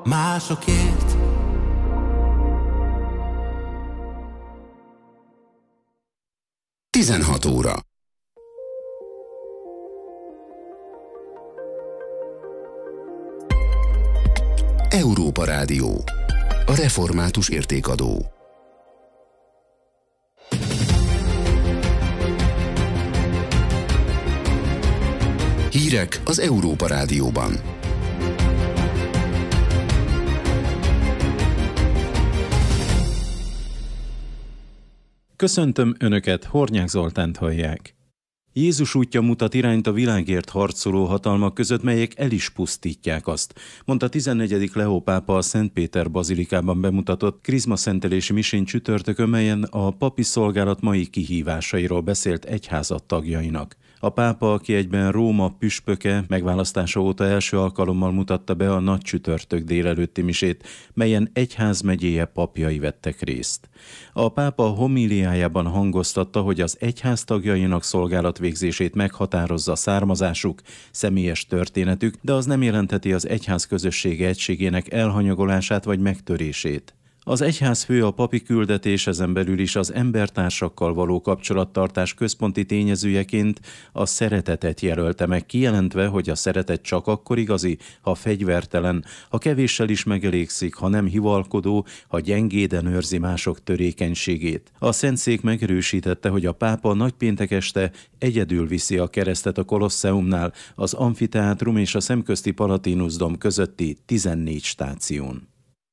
másokért. Tizenhat óra. Európa Rádió. A református értékadó. Hírek az Európa Rádióban. Köszöntöm Önöket, Hornyák Zoltánt hallják. Jézus útja mutat irányt a világért harcoló hatalmak között, melyek el is pusztítják azt, mondta 14. Leó pápa a Szent Péter bazilikában bemutatott krizmaszentelési misén csütörtökön, melyen a papi szolgálat mai kihívásairól beszélt egyházat tagjainak. A pápa, aki egyben Róma püspöke, megválasztása óta első alkalommal mutatta be a nagy csütörtök délelőtti misét, melyen egyházmegyéje papjai vettek részt. A pápa homíliájában hangoztatta, hogy az egyház tagjainak szolgálatvégzését meghatározza származásuk, személyes történetük, de az nem jelentheti az egyház közössége egységének elhanyagolását vagy megtörését. Az egyházfő a papi küldetés, ezen belül is az embertársakkal való kapcsolattartás központi tényezőjeként a szeretetet jelölte meg, kijelentve, hogy a szeretet csak akkor igazi, ha fegyvertelen, ha kevéssel is megelégszik, ha nem hivalkodó, ha gyengéden őrzi mások törékenységét. A Szentszék megerősítette, hogy a pápa nagypéntek este egyedül viszi a keresztet a Kolosseumnál, az Amfiteátrum és a szemközti Palatinusdom közötti 14 stáción.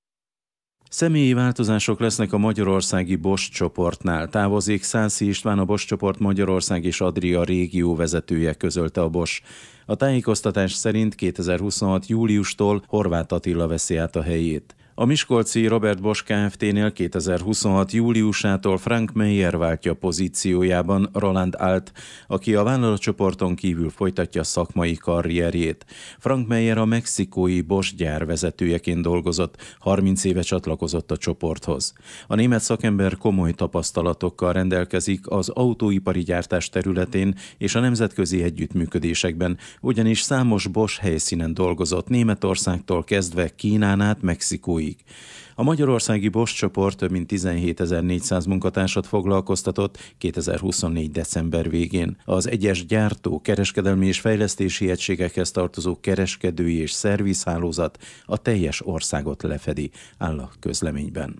Személyi változások lesznek a magyarországi Bosch csoportnál. Távozik Szászi István, a Bosch csoport Magyarország és Adria régió vezetője, közölte a Bosch. A tájékoztatás szerint 2026. júliustól Horváth Attila veszi át a helyét. A miskolci Robert Bosch Kft-nél 2026. júliusától Frank Meyer váltja pozíciójában Roland Alt, aki a vállalatcsoporton kívül folytatja szakmai karrierjét. Frank Meyer a mexikói Bosch gyár vezetőjeként dolgozott, 30 éve csatlakozott a csoporthoz. A német szakember komoly tapasztalatokkal rendelkezik az autóipari gyártás területén és a nemzetközi együttműködésekben, ugyanis számos Bosch helyszínen dolgozott, Németországtól kezdve Kínán át Mexikóig. A magyarországi Bosch csoport több mint 17.400 munkatársat foglalkoztatott 2024. december végén. Az egyes gyártó, kereskedelmi és fejlesztési egységekhez tartozó kereskedői és szervizhálózat a teljes országot lefedi, áll a közleményben.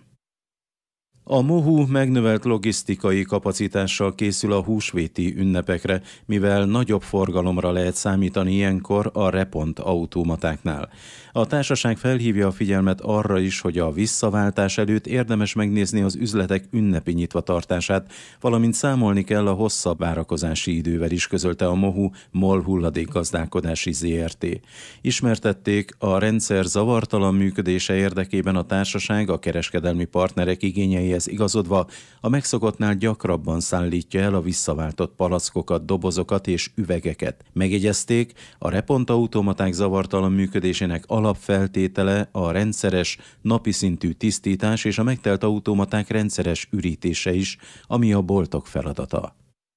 A MOHU megnövelt logisztikai kapacitással készül a húsvéti ünnepekre, mivel nagyobb forgalomra lehet számítani ilyenkor a repont automatáknál. A társaság felhívja a figyelmet arra is, hogy a visszaváltás előtt érdemes megnézni az üzletek ünnepi nyitvatartását, valamint számolni kell a hosszabb várakozási idővel is, közölte a MOHU MOL hulladékgazdálkodási Zrt. Ismertették, a rendszer zavartalan működése érdekében a társaság a kereskedelmi partnerek igényeihez igazodva a megszokottnál gyakrabban szállítja el a visszaváltott palackokat, dobozokat és üvegeket. Megjegyezték, a repontautomaták zavartalan működésének alapfeltétele a rendszeres, napi szintű tisztítás és a megtelt automaták rendszeres ürítése is, ami a boltok feladata.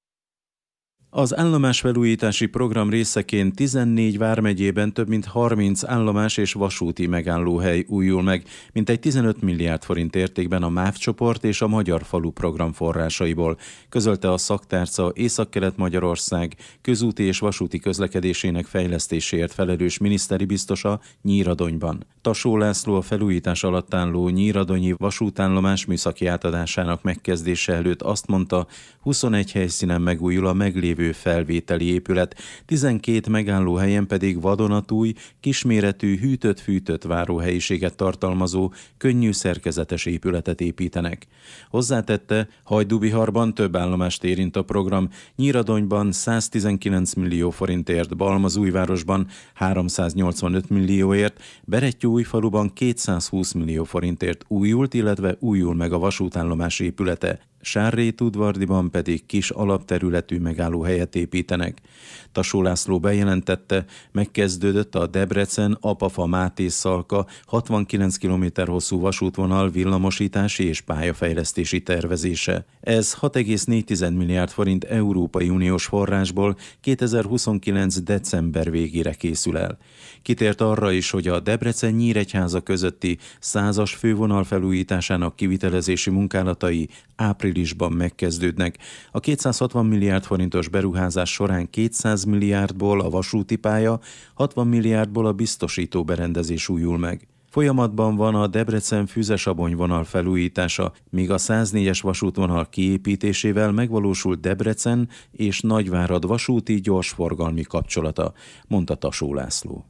Az állomásfelújítási program részeként 14 vármegyében több mint 30 állomás és vasúti megállóhely újul meg, mintegy 15 milliárd forint értékben a MÁV csoport és a Magyar Falu program forrásaiból, közölte a szaktárca Északkelet-Magyarország közúti és vasúti közlekedésének fejlesztéséért felelős miniszteri biztosa Nyíradonyban. Tasó László a felújítás alatt álló nyíradonyi vasútállomás műszaki átadásának megkezdése előtt azt mondta, 21 helyszínen megújul a meglévő felvételi épület, 12 megállóhelyen pedig vadonatúj, kisméretű, hűtött-fűtött váróhelyiséget tartalmazó, könnyű szerkezetes épületet építenek. Hozzátette, Hajdúbiharban több állomást érint a program, Nyíradonyban 119 millió forintért, Balmazújvárosban 385 millióért, Berettyóújfaluban 220 millió forintért újult, illetve újul meg a vasútállomás épülete. Sárrét-Udvardiban pedig kis alapterületű megállóhelyet építenek. Tassó László bejelentette, megkezdődött a Debrecen-Apafa-Máté-Szalka 69 km hosszú vasútvonal villamosítási és pályafejlesztési tervezése. Ez 6,4 milliárd forint Európai Uniós forrásból 2029. december végére készül el. Kitért arra is, hogy a Debrecen-Nyíregyháza közötti 100-as fővonal felújításának kivitelezési munkálatai áprilisban megkezdődnek. A 260 milliárd forintos beruházás során 200 milliárdból a vasúti pálya, 60 milliárdból a biztosító berendezés újul meg. Folyamatban van a Debrecen-Füzesabony vonal felújítása, míg a 104-es vasútvonal kiépítésével megvalósult Debrecen és Nagyvárad vasúti gyorsforgalmi kapcsolata, mondta Tassó László.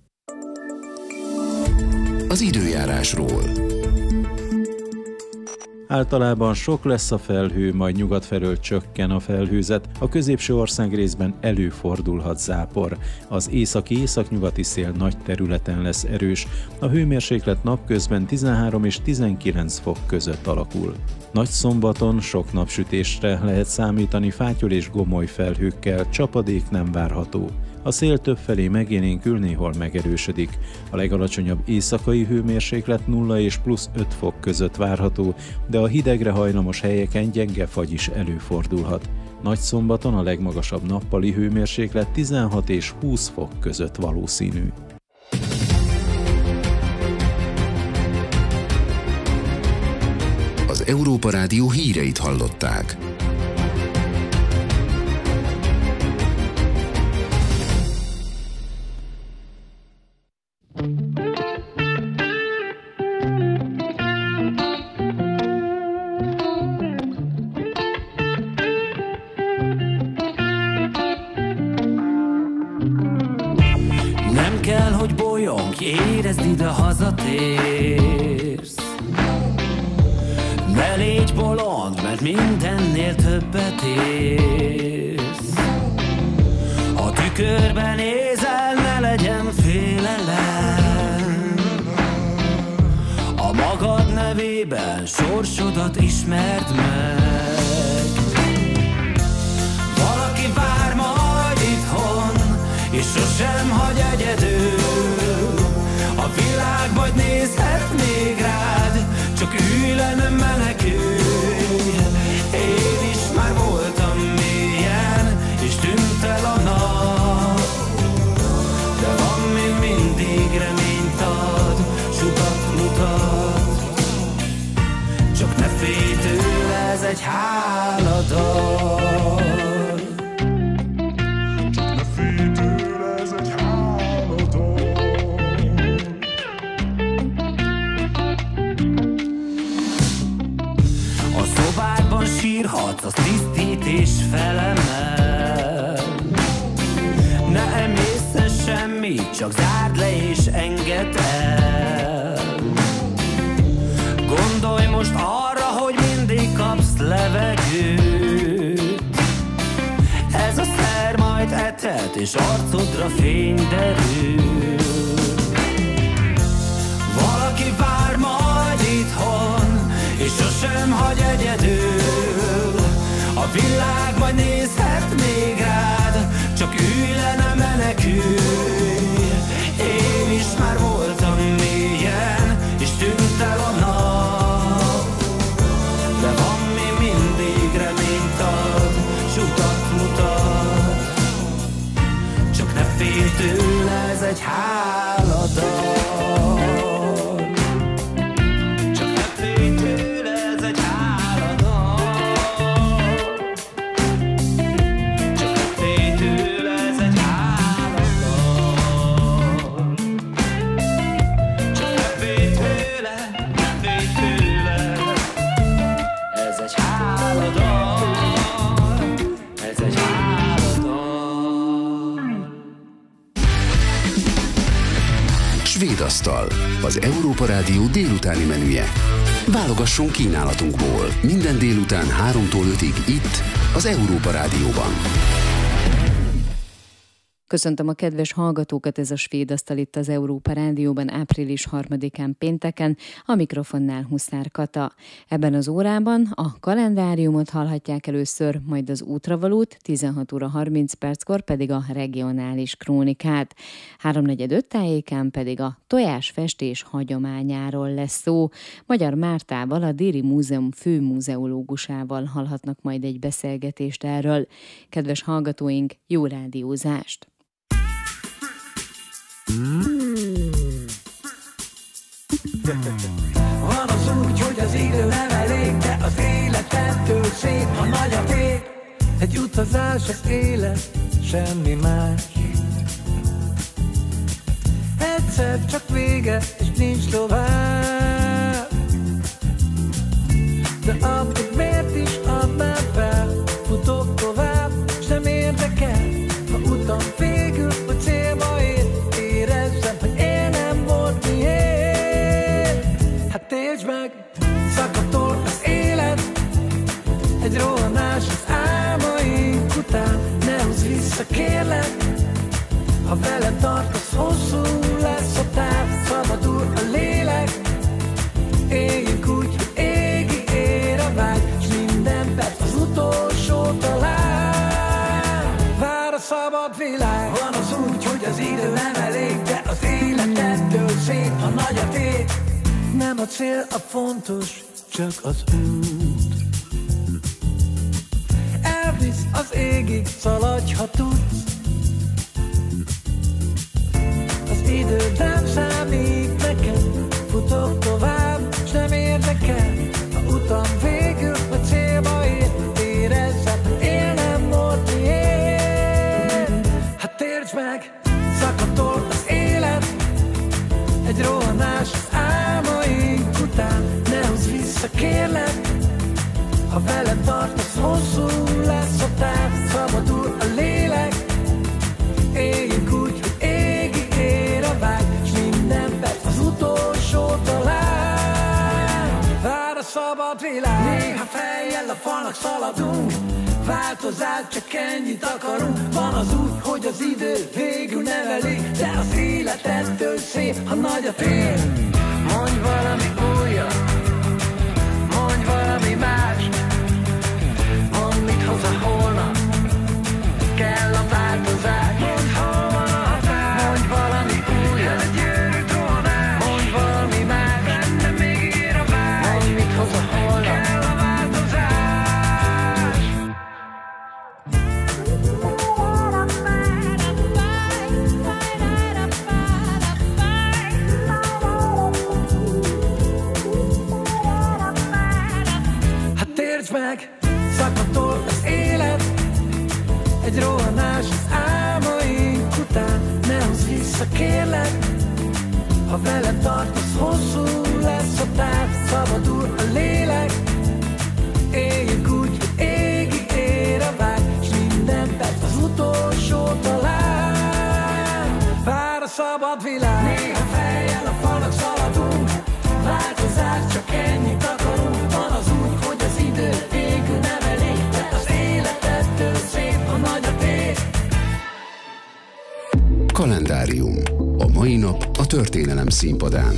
Az időjárásról. Általában sok lesz a felhő, majd nyugat felől csökken a felhőzet, a középső ország részben előfordulhat zápor. Az északi-északnyugati szél nagy területen lesz erős, a hőmérséklet napközben 13 és 19 fok között alakul. Nagyszombaton sok napsütésre lehet számítani, fátyol és gomoly felhőkkel, csapadék nem várható. A szél többfelé megélénkül, néhol megerősödik. A legalacsonyabb éjszakai hőmérséklet 0 és plusz 5 fok között várható, de a hidegre hajlamos helyeken gyenge fagy is előfordulhat. Nagyszombaton a legmagasabb nappali hőmérséklet 16 és 20 fok között valószínű. Az Európa Rádió híreit hallották. Nem kell, hogy bolyongj, érezd, ide hazatérsz. Ne légy bolond, mert mindennél többet érsz. A tükörben nézel, ne legyen félelem. A magad nevében sorsodat ismerd meg. Valaki vár majd itthon, és sosem hagy egyedül. A világ majd nézhet még rád, csak ülj le, nem menekülj. Én is már voltam mélyen, és tűnt el a nap, de van még mindig reményt ad, sugat mutat. Csak ne félj tőle, ez egy háladal. Sírhatsz, az tisztít és felemel. Ne emészz semmit, csak zárd le és engedd el. Gondolj most arra, hogy mindig kapsz levegőt. Ez a szer majd etet, és arcodra fény derül. Valaki vár majd itthon, és sosem hagy egyedül. A világ majd nézhet még rád, csak ülj le, ne menekülj. Én is már voltam mélyen, és tűnt el a nap, de van még mindig reményt ad, sugat mutat. Csak ne félj tőle, ez egy háladal. Svédasztal, az Európa Rádió délutáni menüje. Válogassunk kínálatunkból. Minden délután 3-tól 5-ig itt, az Európa Rádióban. Köszöntöm a kedves hallgatókat, ez a Svéd Asztal itt az Európa Rádióban április 3-án pénteken, a mikrofonnál Huszár Kata. Ebben az órában a kalendáriumot hallhatják először, majd az útravalót, 16 óra 30 perckor pedig a regionális krónikát. 3:45 tájékán pedig a tojásfestés hagyományáról lesz szó. Magyar Mártával, a Déri Múzeum főmuzeológusával hallhatnak majd egy beszélgetést erről. Kedves hallgatóink, jó rádiózást! Van az úgy, hogy az idő nem elég, de az életettől szép, ha nagy a tét. Egy utazás az élet, semmi más. Egyszer csak vége, és nincs tovább. De akkor miért is adnám fel? Futok tovább, s nem érdekel, ha utam végül, hogy célba ér. Érezzem, hogy én nem volt miért. Hát értsd meg, szakadtól az élet, egy rohanás az álmaink után. Ne húzz vissza, kérlek, ha velem tartasz, hosszú lesz a táv. Szabadul a lélek, éljünk úgy, hogy égig ér a vágy, s minden perc az utolsó talán. Vár a szabad világ. Van az úgy, hogy az idő nem elég, de az élet ettől szép, ha nagy a tét. Nem a cél a fontos, csak az út. Elvisz az égig, szaladj, ha tudsz. Az idő nem számít nekem, futok tovább, s nem érdekel, ha utam végül, vagy célba ér. Érezzem, hogy élnem volt miért. Hát értsd meg, szakadtól az élet, egy rohanás az álmaink után. Ne húzz vissza, kérlek, ha velem tartasz, hosszú lesz a táv. Szabadul a lélek, éljünk úgy, hogy égig ér a vágy, s minden perc az utolsó talán. Vár a szabad világ. Néha fejjel a falnak szaladunk, változás, csak ennyit akarunk. Van az úgy, hogy az idő végül nem elég, de az élet ettől szép, ha nagy a tér. Mondj valami újat, mondj valami mást, mondd, mit hoz a holnap, kell a változás. Mondd, hol van a határ, mondj valami újat, egy őrült rohanás, mondj valami más, benne még ér a vágy, mondd, mit hoz a holnap, kell a változás. Hát értsd meg, szakadtól az élet, egy rohanás az álmaink után. Ne húzz vissza, kérlek, ha velem tartasz, hosszú lesz a táv. Szabadul a lélek, éljünk úgy, hogy égig ér a vágy, s minden perc az utolsó talán. Vár a szabad világ. Néha fejjel a falnak szaladunk, változás, csak ennyit akarunk. Van az úgy, hogy az idő végül nem elég, de az élet ettől szép, ha nagy a tét. Kalendárium. A mai nap a történelem színpadán.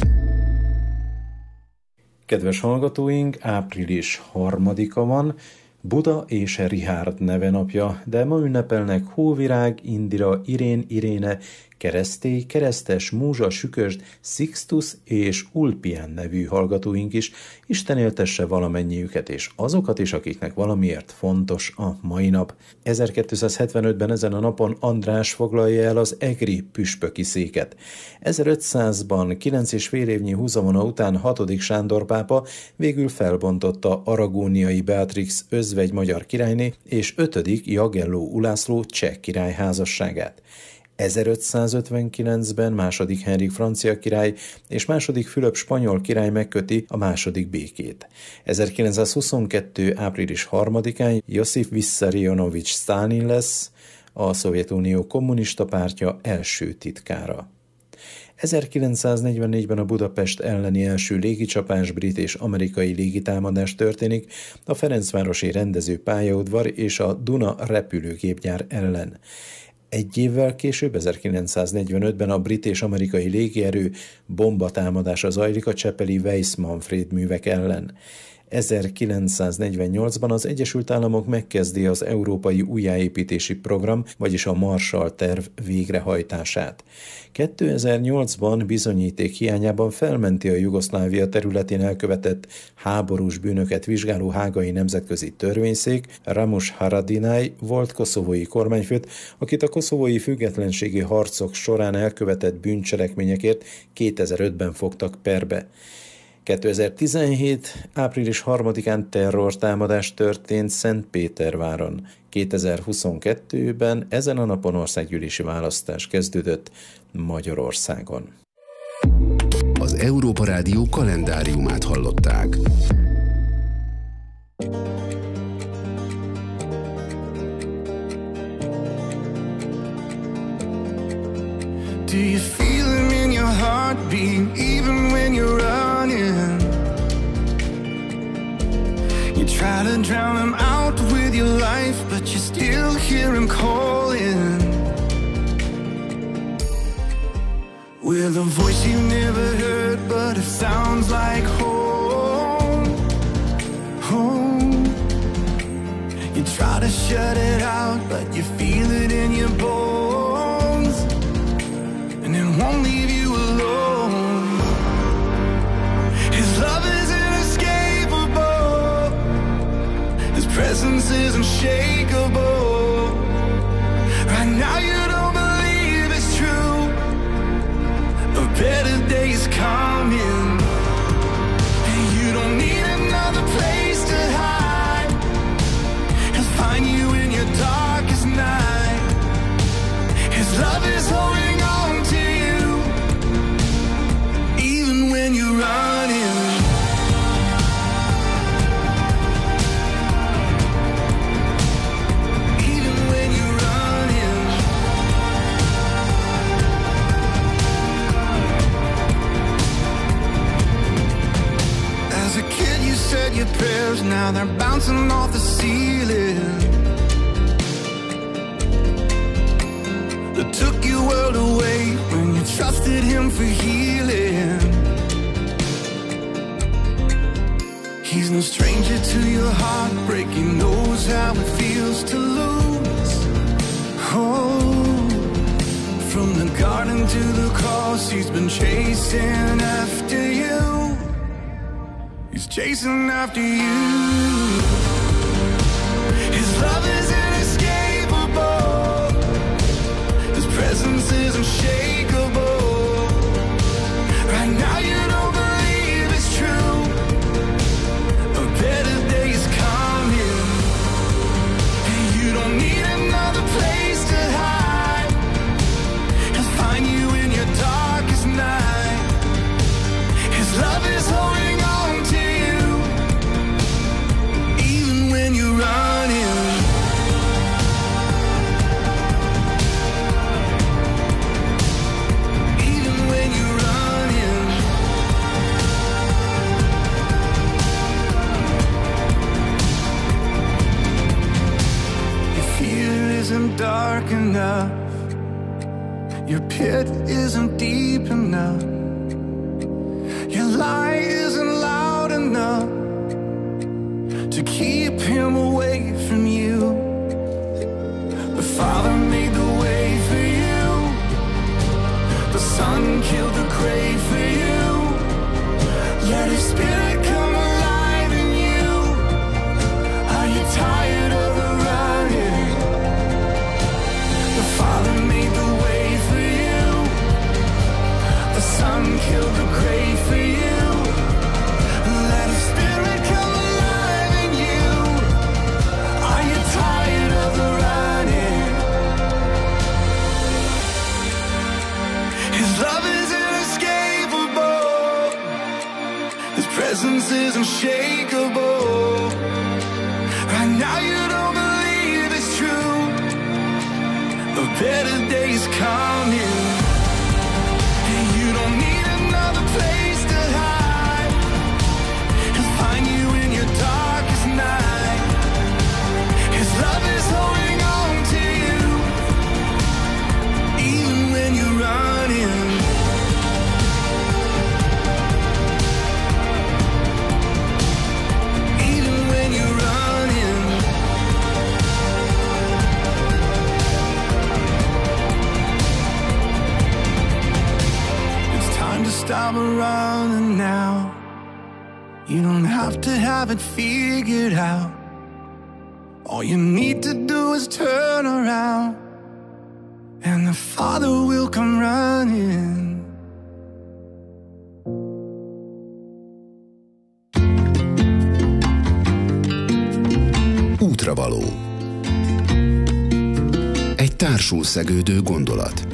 Kedves hallgatóink, április 3-a van, Buda és Richárd nevenapja, de ma ünnepelnek Hóvirág, Indira, Irén, Iréne, Keresztély, Keresztes, Múzsa, Sükösd, Sixtus és Ulpián nevű hallgatóink is. Isten éltesse valamennyiüket és azokat is, akiknek valamiért fontos a mai nap. 1275-ben ezen a napon András foglalja el az egri püspöki széket. 1500-ban 9,5 évnyi húzavona után 6. Sándor pápa végül felbontotta aragóniai Beatrix özvegy magyar királyné és 5. Jagelló Ulászló cseh király házasságát. 1559-ben II. Henrik francia király és II. Fülöp spanyol király megköti a második békét. 1922. április 3-án Josif Vissarionovics Sztálin lesz a Szovjetunió kommunista pártja első titkára. 1944-ben a Budapest elleni első légicsapás, brit és amerikai légitámadás történik a Ferencvárosi rendező pályaudvar és a Duna repülőgépgyár ellen. Egy évvel később, 1945-ben a brit és amerikai légierő bombatámadása zajlik a csepeli Weiss-Manfred művek ellen. 1948-ban az Egyesült Államok megkezdi az Európai Újjáépítési Program, vagyis a Marshall terv végrehajtását. 2008-ban bizonyíték hiányában felmenti a Jugoszlávia területén elkövetett háborús bűnöket vizsgáló hágai nemzetközi törvényszék Ramush Haradinaj volt koszovói kormányfőt, akit a koszovói függetlenségi harcok során elkövetett bűncselekményekért 2005-ben fogtak perbe. 2017. április 3-án terrortámadás történt Szentpéterváron. 2022-ben ezen a napon országgyűlési választás kezdődött Magyarországon. Az Európa Rádió kalendáriumát hallották. Do you feel it in your heartbeat even when you're running? You try to drown him out with your life, but you still hear him calling. With a voice you never heard, but it sounds like home, home. You try to shut it out, but you feel it in your bones, and it won't leave you alone. His love is inescapable, His presence is unshakable. Right now you don't believe it's true, a better day is coming, and you don't need another place to hide. He'll find you in your darkest night. His love is holding on to you, even when you're running. Even when you're running. As a kid you said your prayers, now they're bouncing off the ceiling. That took your world away when you trusted Him for healing. He's no stranger to your heartbreak, He knows how it feels to lose. Oh, from the garden to the cross, He's been chasing after you. He's chasing after you. His love is inescapable, His presence is unshakable. Right now you don't believe it's true, a better day is coming, and you don't need another place to hide. He'll find you in your darkest night. His love is holding on to you, even when you're running. Even when you're running. Your fear isn't dark enough, your pit isn't deep enough, your lie isn't loud enough to keep Him away from you. The Father made the way for you, the Son killed the grave for you. Let His Spirit come alive in you. Are you tired of the running? The Father made the way for you, the Son killed the grave for you. Let His Spirit come alive in you. Are you tired of the running? His love is inescapable, His presence is unshakable. Right now you don't believe it's true, a better day is coming, and you don't need another place to hide. He'll find you in your darkest night. His love is holding on to you, stop running now. You don't have to have it figured out. All you need to do is turn around, and the Father will come running. Útravaló. Egy társul szegődő gondolat.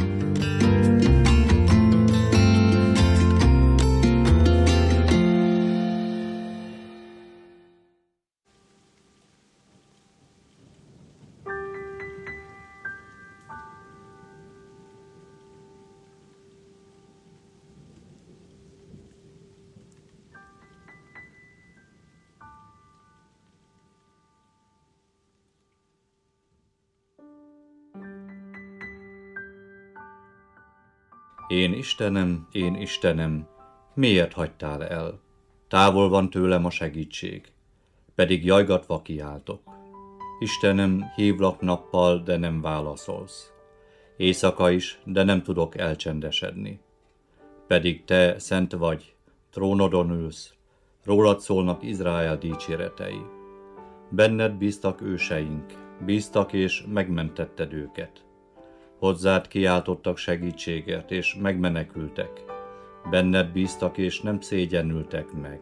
Én Istenem, miért hagytál el? Távol van tőlem a segítség, pedig jajgatva kiáltok. Istenem, hívlak nappal, de nem válaszolsz. Éjszaka is, de nem tudok elcsendesedni. Pedig te szent vagy, trónodon ülsz, rólad szólnak Izrael dicséretei. Benned bíztak őseink, bíztak és megmentetted őket. Hozzád kiáltottak segítségért, és megmenekültek. Benned bíztak, és nem szégyenültek meg.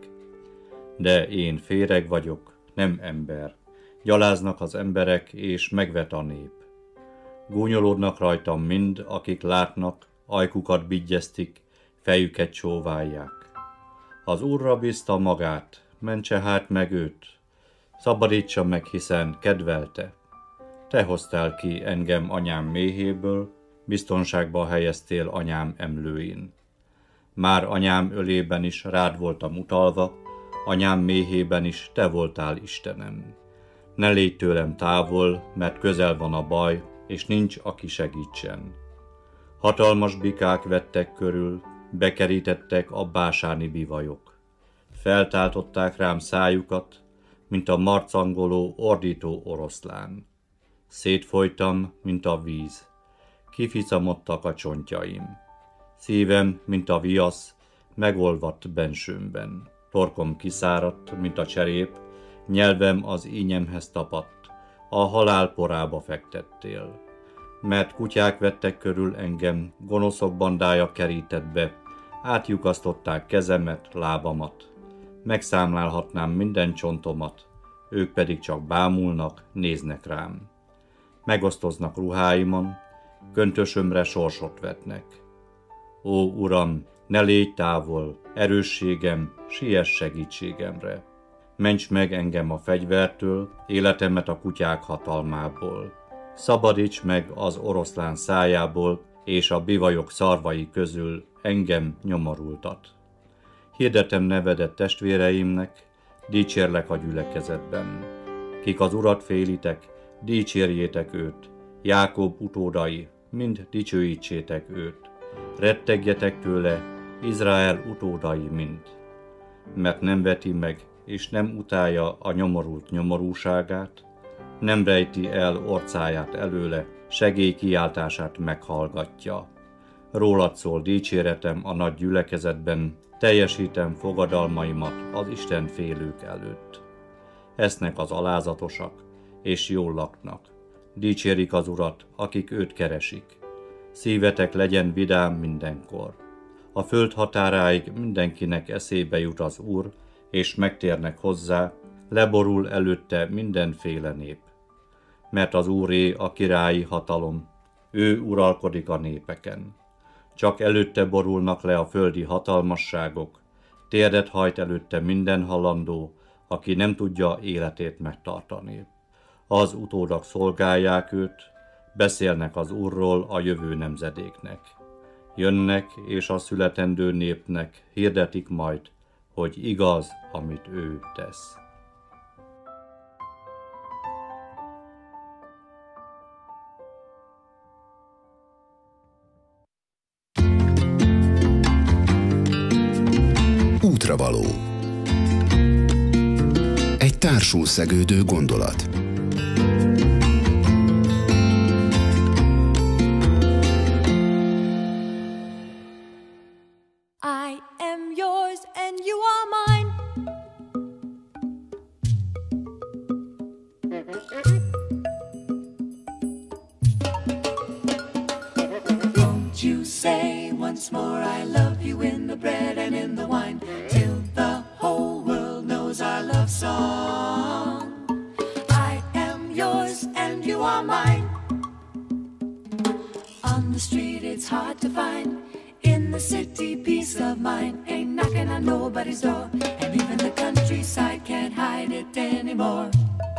De én féreg vagyok, nem ember. Gyaláznak az emberek, és megvet a nép. Gúnyolódnak rajtam mind, akik látnak, ajkukat bigyeztik, fejüket csóválják. Az Úrra bízta magát, mentse hát meg őt. Szabadítsa meg, hiszen kedvelte. Te hoztál ki engem anyám méhéből, biztonságba helyeztél anyám emlőin. Már anyám ölében is rád voltam utalva, anyám méhében is te voltál Istenem. Ne légy tőlem távol, mert közel van a baj, és nincs, aki segítsen. Hatalmas bikák vettek körül, bekerítettek a básáni bivajok. Feltáltották rám szájukat, mint a marcangoló, ordító oroszlán. Szétfolytam, mint a víz, kificamodtak a csontjaim. Szívem, mint a viasz, megolvadt bensőmben. Torkom kiszáradt, mint a cserép, nyelvem az ínyemhez tapadt, a halál porába fektettél. Mert kutyák vettek körül engem, gonoszok bandája kerített be, átlyukasztották kezemet, lábamat. Megszámlálhatnám minden csontomat, ők pedig csak bámulnak, néznek rám. Megosztoznak ruháimon, köntösömre sorsot vetnek. Ó, Uram, ne légy távol, erősségem, siess segítségemre. Ments meg engem a fegyvertől, életemet a kutyák hatalmából. Szabadíts meg az oroszlán szájából, és a bivajok szarvai közül engem nyomorultat. Hirdetem nevedet testvéreimnek, dicsérlek a gyülekezetben. Kik az Urat félitek, dicsérjétek őt, Jákob utódai, mind dicsőítsétek őt. Rettegjetek tőle, Izrael utódai mind. Mert nem veti meg, és nem utálja a nyomorult nyomorúságát, nem rejti el orcáját előle, segélykiáltását meghallgatja. Rólad szól dicséretem a nagy gyülekezetben, teljesítem fogadalmaimat az Isten félők előtt. Esznek az alázatosak, és jól laknak. Dicsérik az Urat, akik őt keresik. Szívetek legyen vidám mindenkor. A föld határáig mindenkinek eszébe jut az Úr, és megtérnek hozzá, leborul előtte mindenféle nép. Mert az Úré a királyi hatalom, ő uralkodik a népeken. Csak előtte borulnak le a földi hatalmasságok, térdet hajt előtte minden halandó, aki nem tudja életét megtartani. Az utódak szolgálják őt, beszélnek az Úrról a jövő nemzedéknek. Jönnek, és a születendő népnek hirdetik majd, hogy igaz, amit ő tesz. Útravaló. Egy társul szegődő gondolat. I am yours and you are mine. Won't you say once more I love you in the bread and in the wine, till the whole world knows our love song. I am yours and you are mine. On the street it's hard to find, in the city peace of mind ain't knocking on nobody's door, and even the countryside can't hide it anymore.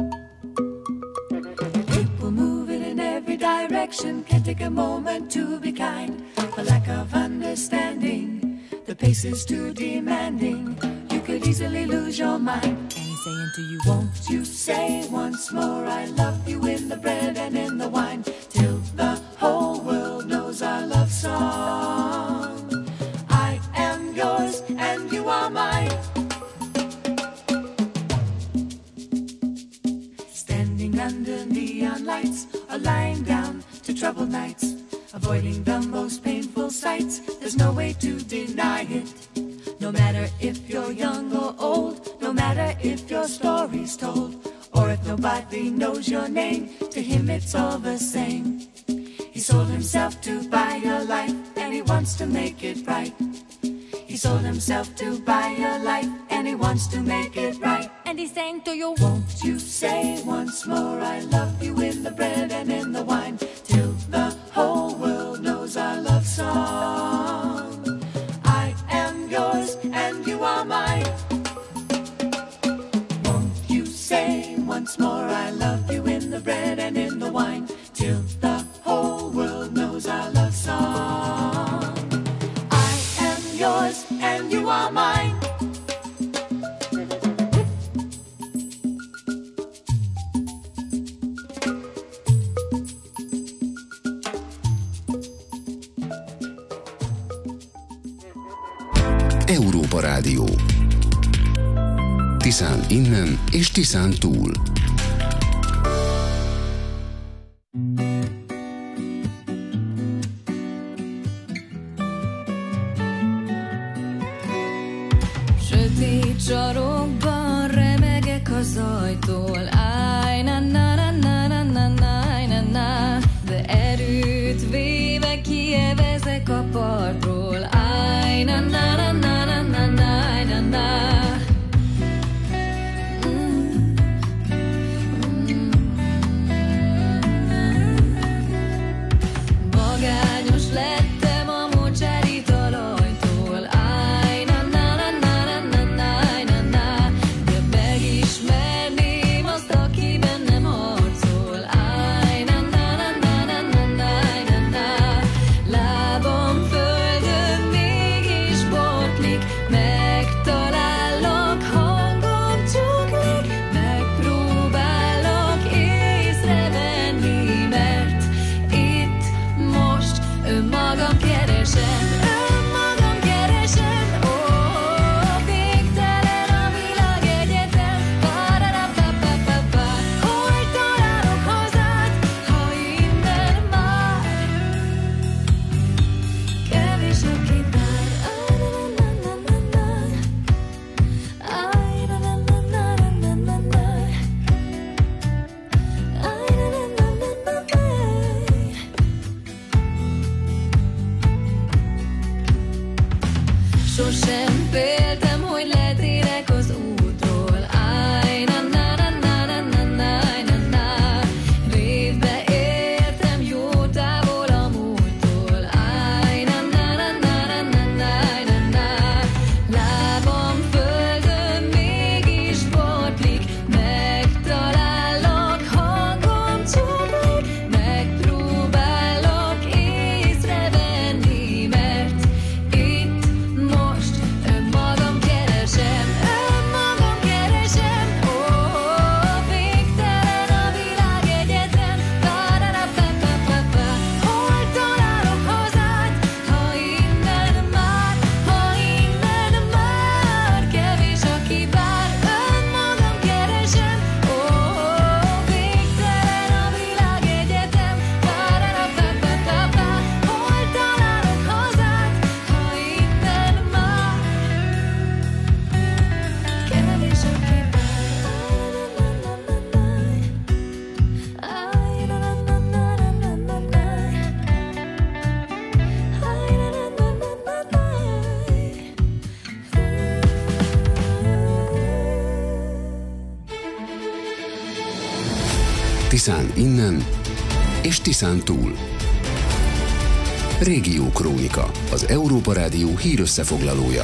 People moving in every direction, can't take a moment to be kind. For lack of understanding, the pace is too demanding. You could easily lose your mind. And he's saying to you, won't you say once more I love you in the bread and in the wine, till the whole world knows our love song. I am yours and you are mine. Standing under neon lights or lying down to troubled nights, avoiding the most painful sights, there's no way to deny it. No matter if you're young or old, no matter if your story's told, or if nobody knows your name, to him it's all the same. He sold himself to buy your life, and he wants to make it right. He sold himself to buy your life, and he wants to make it right. And he's saying to you, won't you say once more I love you in the bread and in the wine, till the whole world knows our love song. I am yours and you are mine. Won't you say once more I love you in the bread and in the wine, till the whole world knows our love song. I am yours and you are mine. Európa Rádió. Tiszán innen és Tiszán túl. Sötét sarokban remegek az ajtól. Áj, na na na na na na na na na, de erőt véve kievezek a partról. Áj, na na na na na na na na na. Magányos lettem a mocsári talajtól. Áj, na na na na na na na na, de megismerném azt Tiszán innen és Tiszán túl. Régió Krónika, az Európa Rádió hírösszefoglalója.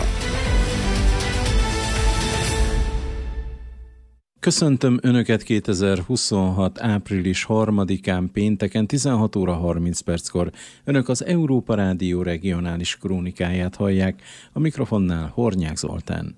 Köszöntöm Önöket 2026. április 3-án pénteken 16 óra 30 perckor. Önök az Európa Rádió regionális krónikáját hallják, a mikrofonnál Hornyák Zoltán.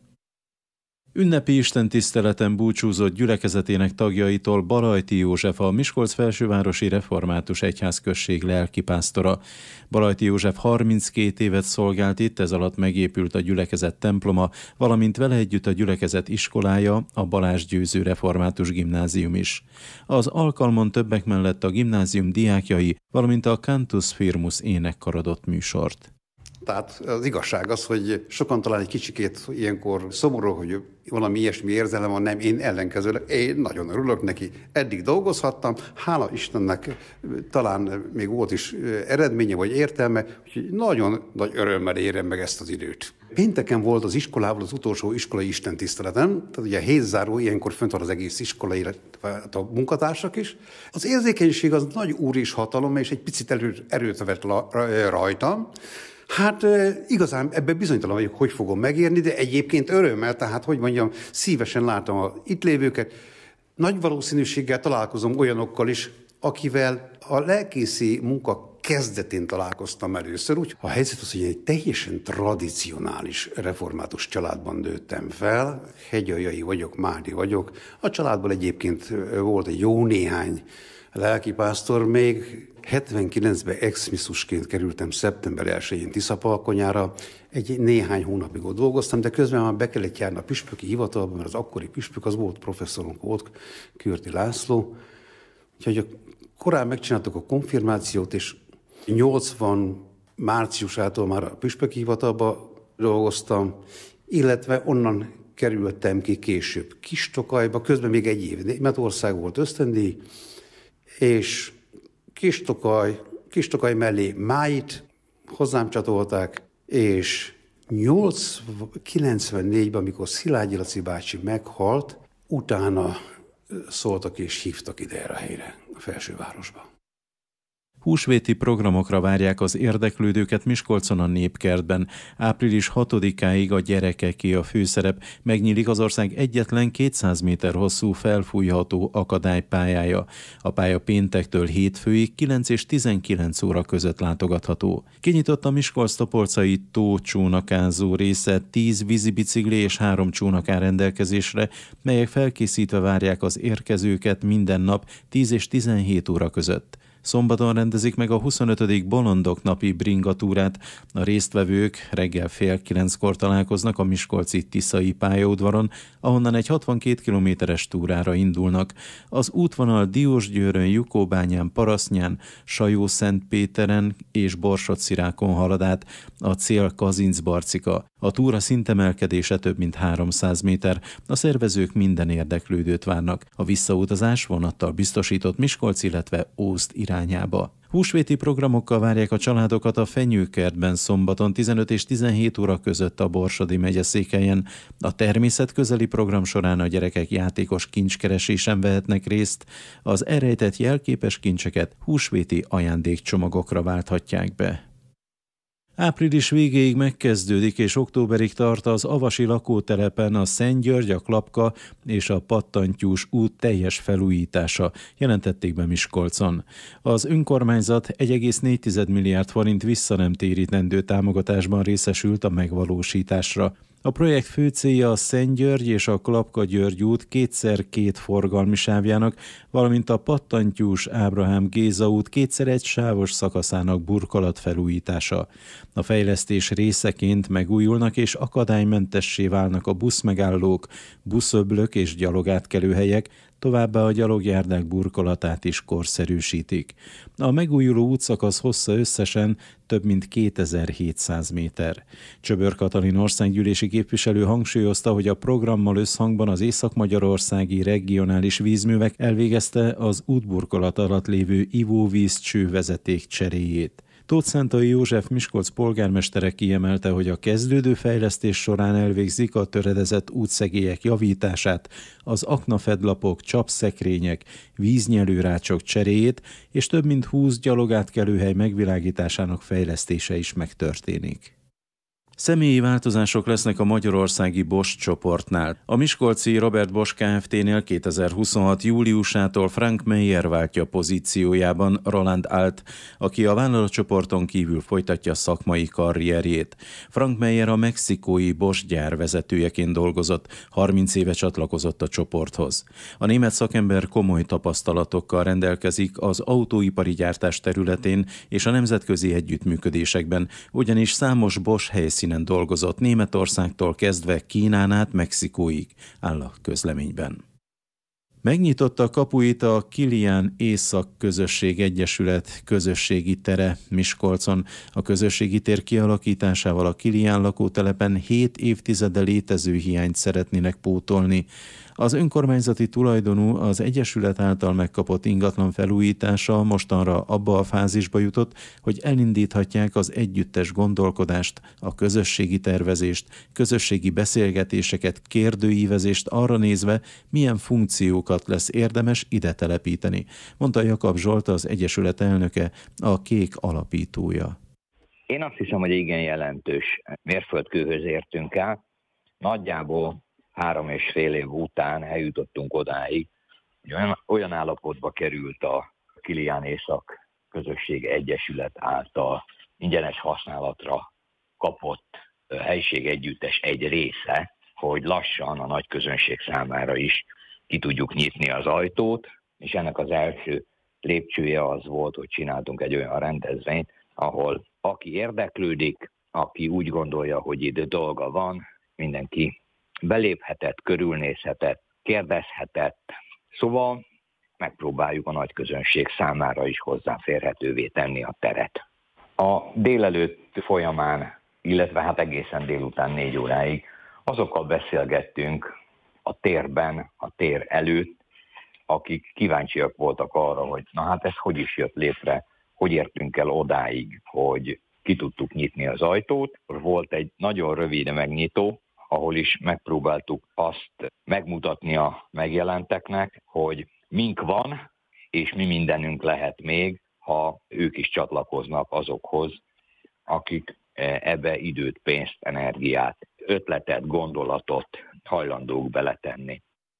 Ünnepi istentiszteleten búcsúzott gyülekezetének tagjaitól Balajti József, a Miskolc felsővárosi református egyházközség lelkipásztora. Balajti József 32 évet szolgált itt, ez alatt megépült a gyülekezet temploma, valamint vele együtt a gyülekezet iskolája, a Balázs Győző Református Gimnázium is. Az alkalmon többek mellett a gimnázium diákjai, valamint a Cantus Firmus énekkar adott műsort. Tehát az igazság az, hogy sokan talán egy kicsikét ilyenkor szomorú, hogy valami ilyesmi érzelem van, nem, én ellenkezőleg, én nagyon örülök neki. Eddig dolgozhattam, hála Istennek talán még volt is eredménye vagy értelme, úgyhogy nagyon nagy örömmel érem meg ezt az időt. Pénteken volt az iskolában az utolsó iskolai istentiszteletem, tehát ugye hétzáró, ilyenkor fönt van az egész iskola, a munkatársak is. Az érzékenység az nagy úr és hatalom, és egy picit erőt vett rajtam. Hát igazán ebben bizonytalan vagyok, hogy fogom megérni, de egyébként örömmel, tehát hogy mondjam, szívesen látom az itt lévőket. Nagy valószínűséggel találkozom olyanokkal is, akivel a lelkészi munka kezdetén találkoztam először. Úgy, a helyzet az, hogy egy teljesen tradicionális református családban nőttem fel, hegyaljai vagyok, mádi vagyok. A családban egyébként volt egy jó néhány lelkipásztor, még 79-ben exmisszusként kerültem szeptember 1-én Tiszapalkonyára, egy néhány hónapig ott dolgoztam, de közben már be kellett járni a püspöki hivatalba, mert az akkori püspök az volt professzorunk, volt Kürti László. Úgyhogy korán megcsináltuk a konfirmációt, és 80 márciusától már a püspöki hivatalba dolgoztam, illetve onnan kerültem ki később Kis-Tokajba, közben még egy év Németország volt ösztöndíj, és Kis-Tokaj mellé Máit hozzám csatolták, és 94-ben, amikor Szilágyi Laci bácsi meghalt, utána szóltak és hívtak ide erre a helyre, a felsővárosba. Húsvéti programokra várják az érdeklődőket Miskolcon a Népkertben. Április 6-áig a gyerekeké a főszerep, megnyílik az ország egyetlen 200 méter hosszú felfújható akadálypályája. A pálya péntektől hétfőig 9 és 19 óra között látogatható. Kinyitott a Miskolc-Topolcai tó csónakázó része, 10 vízibicikli és 3 csónak áll rendelkezésre, melyek felkészítve várják az érkezőket minden nap 10 és 17 óra között. Szombaton rendezik meg a 25. Bolondok napi bringatúrát. A résztvevők reggel 8:30-kor találkoznak a miskolci Tiszai pályaudvaron, ahonnan egy 62 kilométeres túrára indulnak. Az útvonal Diósgyőrön, Jukóbányán, Parasznyán, Sajó-Szentpéteren és Borsod-Szirákon halad át, a cél Kazincbarcika. A túra szintemelkedése több mint 300 méter. A szervezők minden érdeklődőt várnak. A visszautazás vonattal biztosított Miskolc, illetve Ózd irányába. Húsvéti programokkal várják a családokat a Fenyőkertben szombaton 15 és 17 óra között a Borsodi megyeszékhelyen. A természetközeli program során a gyerekek játékos kincskeresésen vehetnek részt. Az elrejtett jelképes kincseket húsvéti ajándékcsomagokra válthatják be. Április végéig megkezdődik és októberig tart az avasi lakótelepen a Szentgyörgy, a Klapka és a Pattantyús út teljes felújítása, jelentették be Miskolcon. Az önkormányzat 1,4 milliárd forint visszanemtérítendő támogatásban részesült a megvalósításra. A projekt fő célja a Szentgyörgy és a Klapka-György út 2x2 forgalmi sávjának, valamint a Pattantyús Ábrahám Géza út 2x1 sávos szakaszának burkolat felújítása. A fejlesztés részeként megújulnak és akadálymentessé válnak a buszmegállók, buszöblök és gyalogátkelőhelyek, továbbá a gyalogjárdák burkolatát is korszerűsítik. A megújuló útszakasz hossza összesen több mint 2700 méter. Csöbör Katalin országgyűlési képviselő hangsúlyozta, hogy a programmal összhangban az észak-magyarországi regionális vízművek elvégezte az útburkolat alatt lévő ivóvíz csővezeték cseréjét. Tóth Szentai József Miskolc polgármestere kiemelte, hogy a kezdődő fejlesztés során elvégzik a töredezett útszegélyek javítását, az aknafedlapok, csapszekrények, víznyelőrácsok cseréjét, és több mint 20 gyalogátkelőhely megvilágításának fejlesztése is megtörténik. Személyi változások lesznek a magyarországi Bosch csoportnál. A miskolci Robert Bosch Kft-nél 2026. júliusától Frank Meyer váltja pozíciójában Roland Alt, aki a vállalatcsoporton kívül folytatja szakmai karrierjét. Frank Meyer a mexikói Bosch gyár vezetőjeként dolgozott, 30 éve csatlakozott a csoporthoz. A német szakember komoly tapasztalatokkal rendelkezik az autóipari gyártás területén és a nemzetközi együttműködésekben, ugyanis számos Bosch helyszínen dolgozott Németországtól kezdve Kínán át Mexikóig, áll a közleményben. Megnyitotta kapuit a Kilián Észak Közösség Egyesület közösségi tere Miskolcon. A közösségi tér kialakításával a Kilián lakótelepen 7 évtizede létező hiányt szeretnének pótolni. Az önkormányzati tulajdonú, az Egyesület által megkapott ingatlan felújítása mostanra abba a fázisba jutott, hogy elindíthatják az együttes gondolkodást, a közösségi tervezést, közösségi beszélgetéseket, kérdőívezést arra nézve, milyen funkciókat lesz érdemes ide telepíteni, mondta Jakab Zsolt, az Egyesület elnöke, a Kék alapítója. Én azt hiszem, hogy igen jelentős mérföldkőhöz értünk el. Nagyjából 3,5 év után eljutottunk odáig, hogy olyan állapotba került a Kilián Észak Közösség Egyesület által ingyenes használatra kapott helyiségegyüttes egy része, hogy lassan a nagy közönség számára is ki tudjuk nyitni az ajtót, és ennek az első lépcsője az volt, hogy csináltunk egy olyan rendezvényt, ahol aki érdeklődik, aki úgy gondolja, hogy itt dolga van, mindenki beléphetett, körülnézhetett, kérdezhetett. Szóval megpróbáljuk a nagy közönség számára is hozzáférhetővé tenni a teret. A délelőtt folyamán, illetve hát egészen délután 4 óráig azokkal beszélgettünk a térben, a tér előtt, akik kíváncsiak voltak arra, hogy na hát ez hogy is jött létre, hogy értünk el odáig, hogy ki tudtuk nyitni az ajtót. Volt egy nagyon rövid megnyitó, ahol is megpróbáltuk azt megmutatni a megjelenteknek, hogy mink van, és mi mindenünk lehet még, ha ők is csatlakoznak azokhoz, akik ebbe időt, pénzt, energiát, ötletet, gondolatot hajlandók beletenni.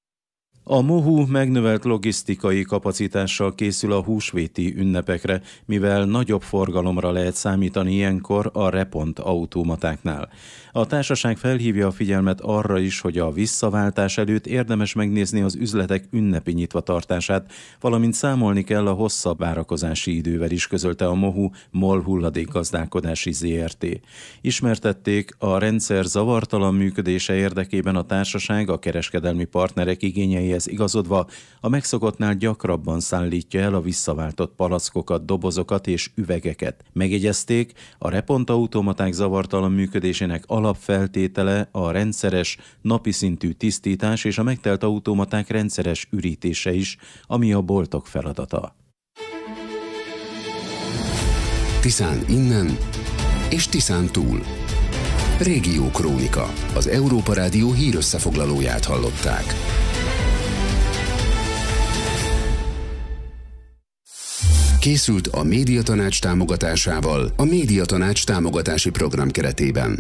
A MOHU megnövelt logisztikai kapacitással készül a húsvéti ünnepekre, mivel nagyobb forgalomra lehet számítani ilyenkor a Repont automatáknál. A társaság felhívja a figyelmet arra is, hogy a visszaváltás előtt érdemes megnézni az üzletek ünnepi nyitvatartását, valamint számolni kell a hosszabb várakozási idővel is, közölte a MOHU MOL hulladékgazdálkodási Zrt. Ismertették, a rendszer zavartalan működése érdekében a társaság a kereskedelmi partnerek igényeihez igazodva a megszokottnál gyakrabban szállítja el a visszaváltott palackokat, dobozokat és üvegeket. Megjegyezték, a Repont automaták zavartalan működésének alapfeltétele a rendszeres, napi szintű tisztítás és a megtelt automaták rendszeres ürítése is, ami a boltok feladata. Tiszán innen és Tiszán túl. Régiókrónika, az Európa Rádió hírösszefoglalóját hallották. Készült a Médiatanács támogatásával a Médiatanács támogatási program keretében.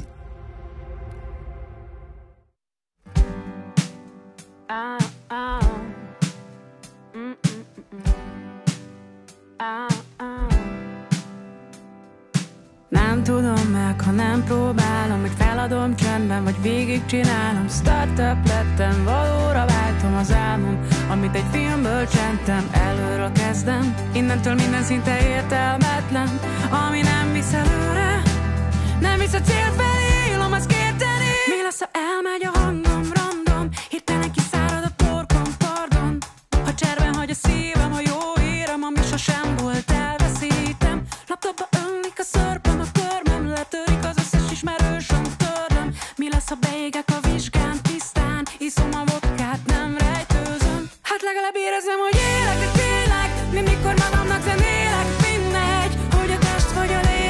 Nem tudom meg, ha nem próbálom, hogy feladom csendben, vagy végigcsinálom. Startup lettem, valóra váltom az álmom, amit egy filmből csentem, előről kezdem. Innentől minden szinte értelmetlen, ami nem visz előre, nem visz a cél felé, élom azt kérteni. Mi lesz, ha elmegy a hangom, random, hirtelen kiszárad a torkom, pardon. Ha cserben hagy a szívem, a jó hírem, ami sosem volt, elveszítem. Laptopba ömlik a szörpöm, a körmöm, letörik az összes ismerősöm, törlöm. Mi lesz, ha beégek a vizsgán, tisztán iszom a vodkát, nem rejtőzöm. Hát legalább érezzem, hogy élek, de tényleg, mi mikor magamnak zenélek, mindegy, hogy a test vagy a lélek.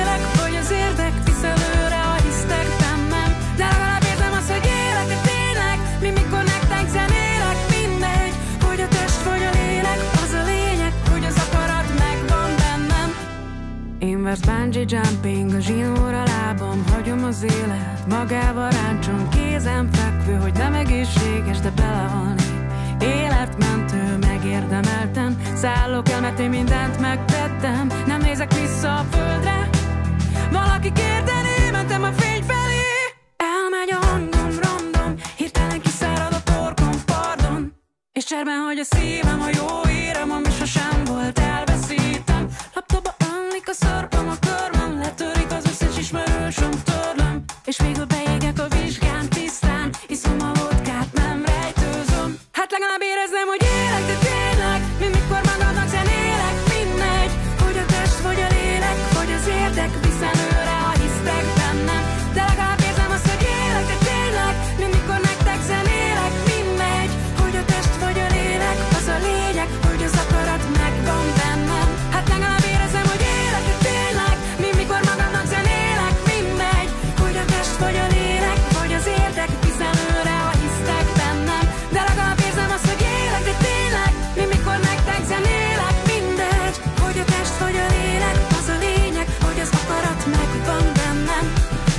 élet, magával ráncsom, kézen fekvő, hogy nem egészséges, de belehalni életmentő, megérdemelten. Szállok el, mert én mindent megtettem, nem nézek vissza a földre. Valaki kérdeni, mentem a fény felé. Elmegy a hangom, random, hirtelen kiszárad a torkom, pardon. És cserben hagy a szívem, a jó érem, ami sosem volt, elveszítem. Laptopba ömlik a szörpöm, a körmöm, letörik az összes ismerősöm, törlöm. És végül beégek a vizsgán, tisztán iszom a vodkát, nem rejtőzöm. Hát legalább érezném, hogy élek, de tényleg, mint mikor magadnak zenélek. Mindegy, hogy a test vagy a lélek, vagy az érdek, hiszen őre a hisztek bennem. De legalább érzem azt, hogy élek, de tényleg, mint mikor nektek zenélek. Mindegy, hogy a test vagy a lélek, az a lényeg, hogy az akarat megvan bennem. Hát legalább érezzem, hogy élek, de tényleg, mint mikor magamnak zenélek. Mindegy, hogy a test vagy a lélek, vagy az érdek, hiszen őre a hisztek bennem. De legalább érzem azt, hogy élek, de tényleg, mint mikor nektek zenélek. Mindegy, hogy a test vagy a lélek, az a lényeg, hogy az akarat megvan bennem.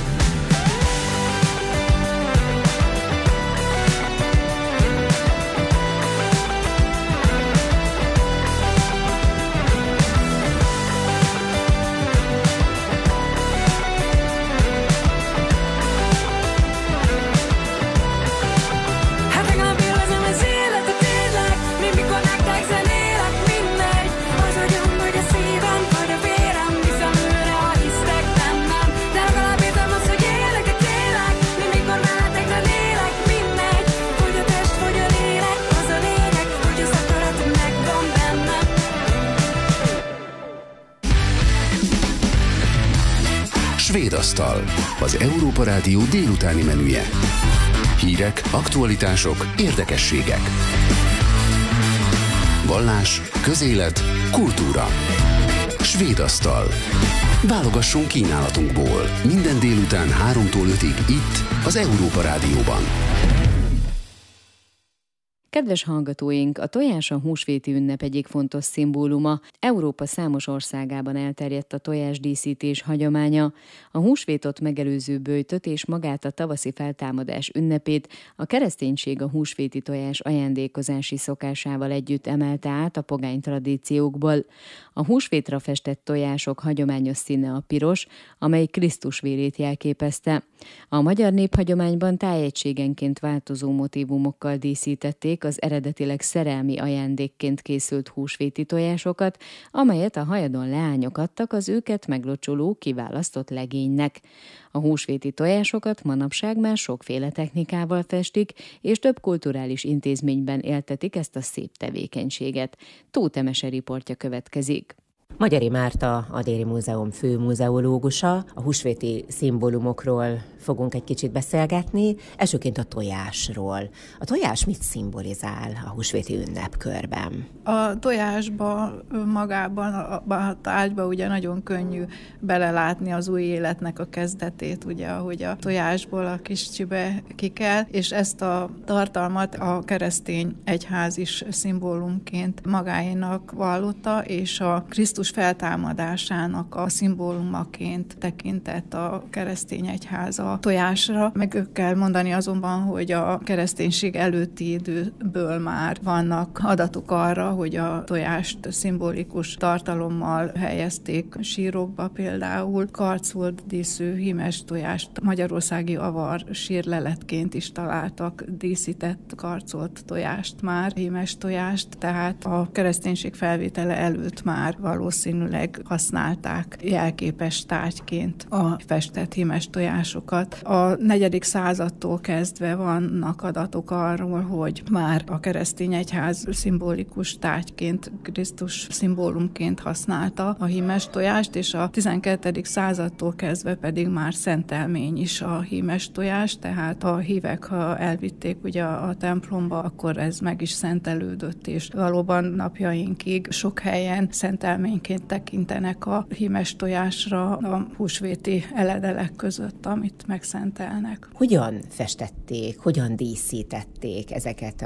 Svédasztal, az Európa Rádió délutáni menüje. Hírek, aktualitások, érdekességek. Vallás, közélet, kultúra. Svédasztal. Válogassunk kínálatunkból. Minden délután 3-tól 5-ig itt, az Európa Rádióban. Kedves hallgatóink, a tojás a húsvéti ünnep egyik fontos szimbóluma. Európa számos országában elterjedt a tojásdíszítés hagyománya. A húsvétot megelőző böjtöt és magát a tavaszi feltámadás ünnepét a kereszténység a húsvéti tojás ajándékozási szokásával együtt emelte át a pogány tradíciókból. A húsvétra festett tojások hagyományos színe a piros, amely Krisztus vérét jelképezte. A magyar néphagyományban tájegységenként változó motívumokkal díszítették az eredetileg szerelmi ajándékként készült húsvéti tojásokat, amelyet a hajadon leányok adtak az őket meglocsoló kiválasztott legénynek. A húsvéti tojásokat manapság már sokféle technikával festik, és több kulturális intézményben éltetik ezt a szép tevékenységet. Tóth Emese riportja következik. Magyari Márta, a Déri Múzeum főmuzeológusa. A húsvéti szimbólumokról fogunk egy kicsit beszélgetni, elsőként a tojásról. A tojás mit szimbolizál a húsvéti ünnepkörben? A tojásba magában, a tárgyba ugye nagyon könnyű belelátni az új életnek a kezdetét, ugye, ahogy a tojásból a kis csibe kikel, és ezt a tartalmat a keresztény egyház is szimbólumként magáénak vallotta, és a Krisztus feltámadásának a szimbólumaként tekintett a keresztény egyház a tojásra. Meg kell mondani azonban, hogy a kereszténység előtti időből már vannak adatok arra, hogy a tojást szimbolikus tartalommal helyezték sírokba, például karcolt díszű hímes tojást, magyarországi avar sírleletként is találtak díszített karcolt tojást már, hímes tojást, tehát a kereszténység felvétele előtt már valószínűleg használták jelképes tárgyként a festett hímes tojásokat. A 4. századtól kezdve vannak adatok arról, hogy már a keresztény egyház szimbolikus tárgyként, Krisztus szimbólumként használta a hímes tojást, és a 12. századtól kezdve pedig már szentelmény is a hímes tojás, tehát a hívek, ha elvitték ugye a templomba, akkor ez meg is szentelődött, és valóban napjainkig sok helyen szentelményként tekintenek a hímes tojásra a húsvéti eledelek között, amit megszentelnek. Hogyan festették, hogyan díszítették ezeket a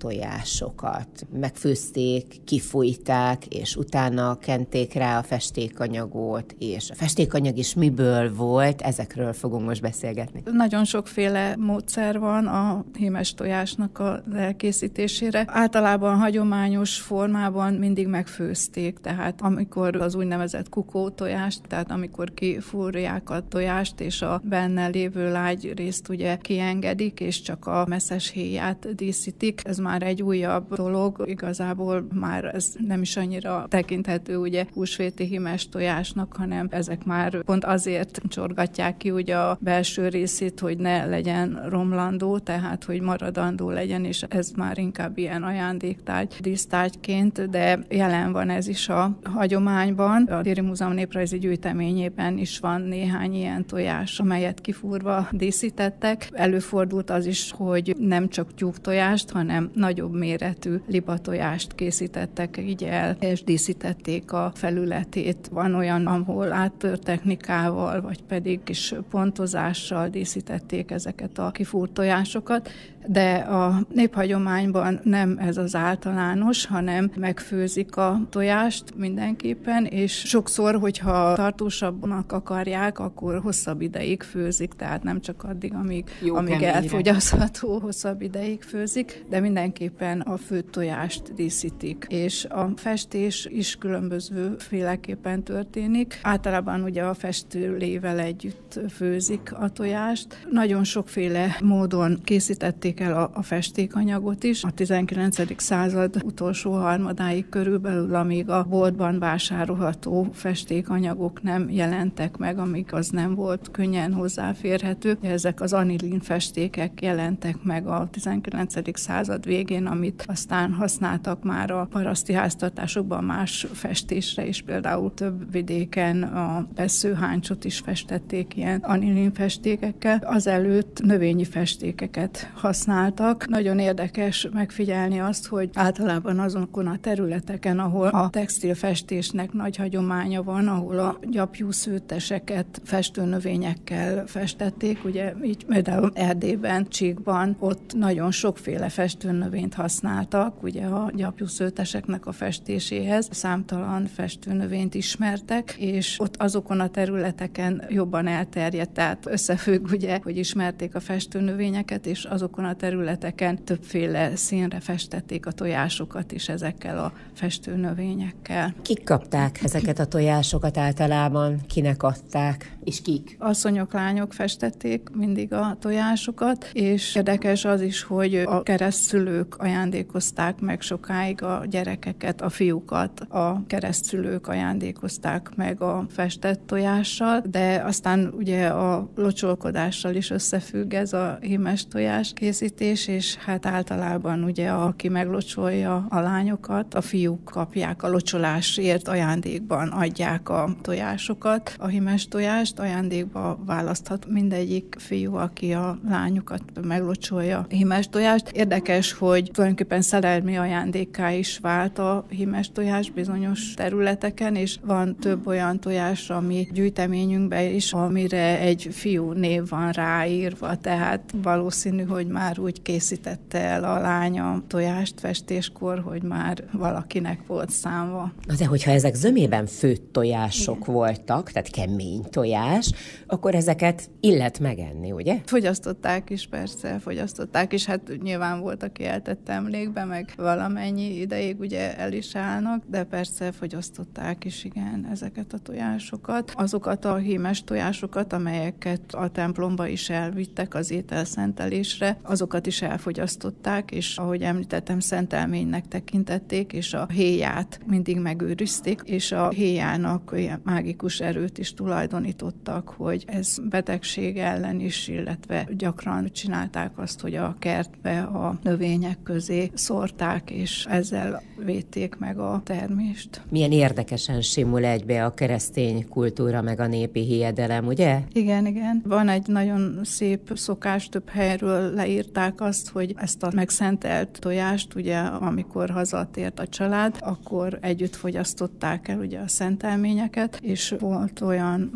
tojásokat. Megfőzték, kifújták, és utána kenték rá a festékanyagot, és a festékanyag is miből volt, ezekről fogunk most beszélgetni. Nagyon sokféle módszer van a hímes tojásnak a elkészítésére. Általában hagyományos formában mindig megfőzték, tehát amikor az úgynevezett kukótojást, tehát amikor kifúrják a tojást, és a benne lévő lágy részt ugye kiengedik, és csak a messzes héját díszítik. Ez már egy újabb dolog, igazából már ez nem is annyira tekinthető ugye húsvéti hímes tojásnak, hanem ezek már pont azért csorgatják ki ugye a belső részét, hogy ne legyen romlandó, tehát hogy maradandó legyen, és ez már inkább ilyen ajándéktárgy, dísztárgyként, de jelen van ez is a hagyományban. A Déri Múzeum néprajzi gyűjteményében is van néhány ilyen tojás, amelyet kifúrva díszítettek. Előfordult az is, hogy nem csak tyúktojást, hanem nagyobb méretű libatojást készítettek így el, és díszítették a felületét. Van olyan, ahol áttörtechnikával, vagy pedig kis pontozással díszítették ezeket a kifúrt tojásokat, de a néphagyományban nem ez az általános, hanem megfőzik a tojást mindenképpen, és sokszor, hogyha tartósabbnak akarják, akkor hosszabb ideig főzik, tehát nem csak addig, amíg elfogyasztható, hosszabb ideig főzik, de mindenképpen a főtt tojást díszítik. És a festés is különböző féleképpen történik. Általában ugye a festőlével együtt főzik a tojást. Nagyon sokféle módon készítették el a festékanyagot is. A 19. század utolsó harmadáig körülbelül, amíg a boltban vásárolható festékanyagok nem jelentek meg, amíg az nem volt könnyen hozzáférhető. Ezek az anilin festékek jelentek meg a 19. század végén, amit aztán használtak már a paraszti háztartásokban más festésre is, például több vidéken a veszőháncsot is festették ilyen anilin festékekkel. Azelőtt növényi festékeket használtak. Nagyon érdekes megfigyelni azt, hogy általában azokon a területeken, ahol a textilfestésnek nagy hagyománya van, ahol a gyapjú szőtteseket festőnövényekkel festették, ugye így például Erdélyben, Csíkban, ott nagyon sokféle festőnövényt használtak, ugye a gyapjú szőtteseknek a festéséhez számtalan festőnövényt ismertek, és ott azokon a területeken jobban elterjedt, tehát összefügg ugye, hogy ismerték a festőnövényeket, és azokon a területeken többféle színre festették a tojásokat is ezekkel a festőnövényekkel. Kik kapták ezeket a tojásokat általában? Kinek adták? És kik? Asszonyok, lányok festették mindig a tojásokat, és érdekes az is, hogy a keresztszülők ajándékozták meg sokáig a gyerekeket, a fiúkat. A keresztszülők ajándékozták meg a festett tojással, de aztán ugye a locsolkodással is összefügg ez a hímes tojás készítés, és hát általában ugye aki meglocsolja a lányokat, a fiúk kapják a locsolásért, ajándékban adják a tojásokat. A hímes tojást ajándékba választhat mindegyik fiú, aki a lányokat meglocsolja a hímes tojást. Érdekes, hogy tulajdonképpen szerelmi ajándékká is vált a hímes tojás bizonyos területeken, és van több olyan tojás, ami gyűjteményünkben is, amire egy fiú név van ráírva, tehát valószínű, hogy már úgy készítette el a lánya tojást festéskor, hogy már valakinek volt számva. Na de hogyha ezek zömében főtt tojások voltak, tehát kemény tojás, akkor ezeket illet megenni, ugye? Fogyasztották is, persze, fogyasztották is, hát nyilván volt, aki eltette emlékbe, meg valamennyi ideig ugye el is állnak, de persze fogyasztották is, igen, ezeket a tojásokat. Azokat a hímes tojásokat, amelyeket a templomba is elvittek az ételszentelésre, azokat is elfogyasztották, és ahogy említettem, szentelménynek tekintették, és a héját mindig megőrizték, és a héjának olyan mágikus erőt is tulajdonítottak, hogy ez betegség ellen is, illetve gyakran csinálták azt, hogy a kertbe a növények közé szórták, és ezzel védték meg a termést. Milyen érdekesen simul egybe a keresztény kultúra meg a népi hiedelem, ugye? Igen, igen. Van egy nagyon szép szokás, több helyről leírták azt, hogy ezt a megszentelt tojást, ugye, amikor hazatért a család, akkor együtt fogyasztották el ugye a szentelményeket, és volt olyan szokás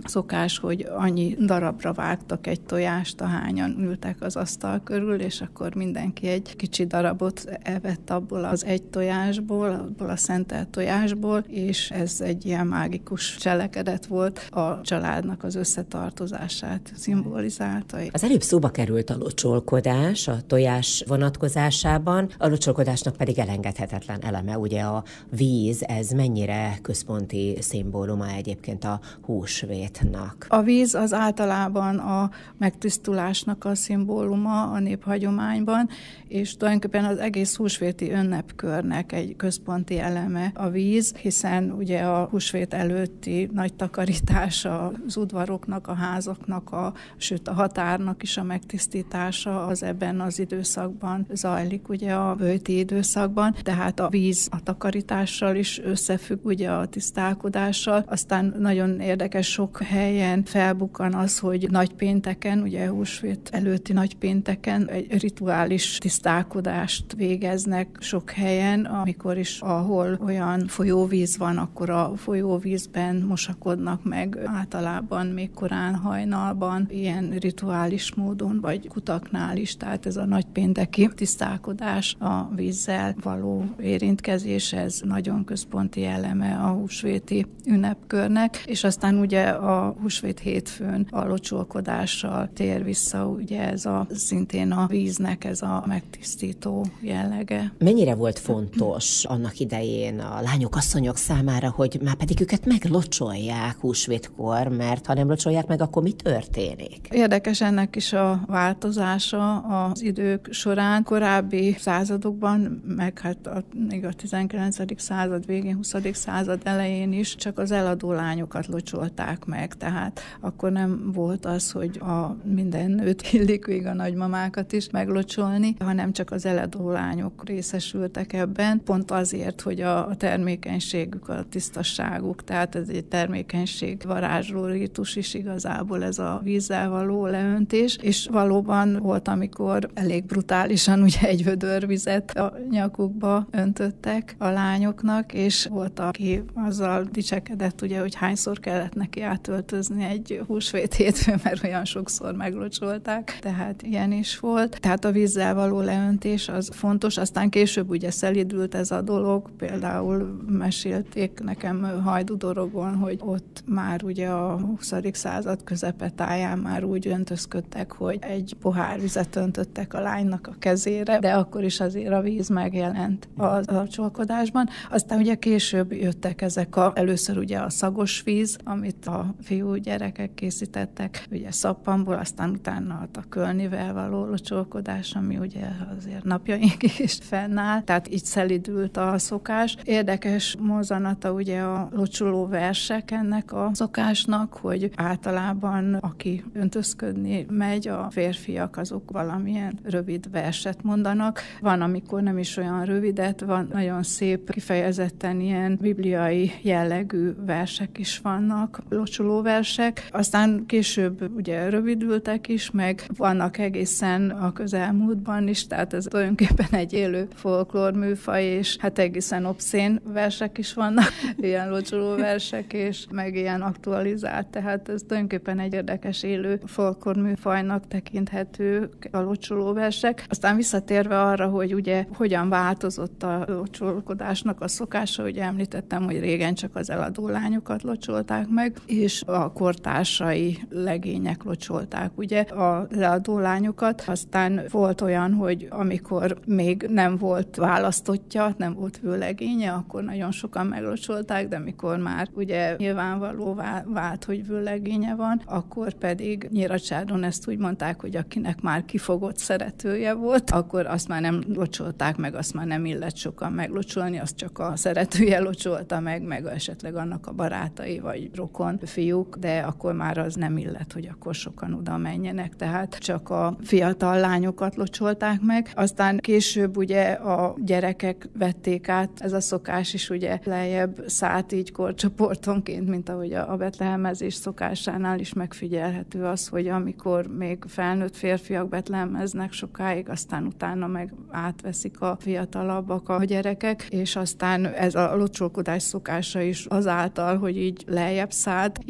szokás, hogy annyi darabra vágtak egy tojást, ahányan ültek az asztal körül, és akkor mindenki egy kicsi darabot evett abból az egy tojásból, abból a szentelt tojásból, és ez egy ilyen mágikus cselekedet volt, a családnak az összetartozását szimbolizálta. Az előbb szóba került a locsolkodás, a tojás vonatkozásában, a locsolkodásnak pedig elengedhetetlen eleme, ugye a víz, ez mennyire központi szimbóluma egyébként a húsvétnak? A víz az általában a megtisztulásnak a szimbóluma a néphagyományban, és tulajdonképpen az egész húsvéti ünnepkörnek egy központi eleme a víz, hiszen ugye a húsvét előtti nagy takarítás az udvaroknak, a házaknak, sőt a határnak is a megtisztítása az ebben az időszakban zajlik, ugye a böjti időszakban, tehát a víz a takarítással is összefügg, ugye a tisztálkodással. Aztán nagyon érdekes, sok helyen felbukkan az, hogy nagypénteken, ugye húsvét előtti nagypénteken egy rituális tisztálkodást végeznek sok helyen, amikor is, ahol olyan folyóvíz van, akkor a folyóvízben mosakodnak meg általában még korán hajnalban, ilyen rituális módon, vagy kutaknál is, tehát ez a nagypénteki tisztálkodás, a vízzel való érintkezés, ez nagyon központi eleme a húsvéti ünnepkörnek, és aztán ugye a húsvét hétfőn a locsolkodással tér vissza, ugye ez szintén a víznek ez a megtisztító jellege. Mennyire volt fontos annak idején a lányok, asszonyok számára, hogy már pedig őket meglocsolják húsvétkor, mert ha nem locsolják meg, akkor mi történik? Érdekes ennek is a változása az idők során. Korábbi századokban, meg hát még a 19. század végén, 20. század elején is csak az eladó lányokat locsolták meg, tehát akkor nem volt az, hogy a minden nőt illik, még a nagymamákat is meglocsolni, hanem csak az eladó lányok részesültek ebben, pont azért, hogy a termékenységük, a tisztasságuk, tehát ez egy termékenység varázsló rítus is igazából ez a vízzel való leöntés, és valóban volt, amikor elég brutálisan ugye egy vödör vizet a nyakukba öntöttek a lányoknak, és volt, aki azzal dicsekedett, ugye, hogy hányszor kellett neki átöltözni egy húsvét hétfőn, mert olyan sokszor meglocsolták, tehát ilyen is volt. Tehát a vízzel való leöntés az fontos, aztán később ugye szelidült ez a dolog, például mesélték nekem Hajdú-Dorogon, hogy ott már ugye a 20. század közepetáján már úgy öntözködtek, hogy egy pohár vizet öntöttek a lánynak a kezére, de akkor is azért a víz megjelent a locsolkodásban. Aztán ugye később jöttek ezek először ugye a szagos víz, amit a fiú gyerekek készítettek, ugye szappanból, aztán utána a kölnivel való locsolkodás, ami ugye azért napjainkig is fennáll, tehát így szelidült a szokás. Érdekes mozzanata ugye a locsoló versek ennek a szokásnak, hogy általában aki öntözködni megy, a férfiak azok valamilyen rövid verset mondanak. Van, amikor nem is olyan rövidet, van nagyon szép, kifejezetten ilyen bibliai jellegű versek is vannak, locsolóversek. Aztán később ugye rövidültek is, meg vannak egészen a közelmúltban is, tehát ez tulajdonképpen egy élő folklór műfaj, és hát egészen obszén versek is vannak, ilyen locsolóversek, és meg ilyen aktualizált, tehát ez tulajdonképpen egy érdekes élő folklór műfajnak tekinthető a locsolóversek. Aztán visszatérve arra, hogy ugye hogyan változott a locsolkodásnak a szokása, ugye említettem, hogy régen csak az eladó lányokat locsolták meg, és a kortársai legények locsolták ugye az eladó lányokat. Aztán volt olyan, hogy amikor még nem volt választottja, nem volt vőlegénye, akkor nagyon sokan meglocsolták, de mikor már ugye nyilvánvaló vált, hogy vőlegénye van, akkor pedig Nyíracsáron ezt úgy mondták, hogy akinek már kifogott szeretője volt, akkor azt már nem locsolták meg, azt már nem illett sokan meglocsolni, azt csak a szeretője locsolta meg esetleg annak a barátai vagy rokon fiúk, de akkor már az nem illett, hogy akkor sokan oda menjenek, tehát csak a fiatal lányokat locsolták meg. Aztán később ugye a gyerekek vették át, ez a szokás is ugye lejjebb szállt így korcsoportonként, mint ahogy a betlehemezés szokásánál is megfigyelhető az, hogy amikor még felnőtt férfiak betlehemeznek sokáig, aztán utána meg átveszik a fiatalabbak a gyerekek, és aztán ez a locsolkodás szokása is azáltal, hogy így lejjebb szállt, így korcsoportonként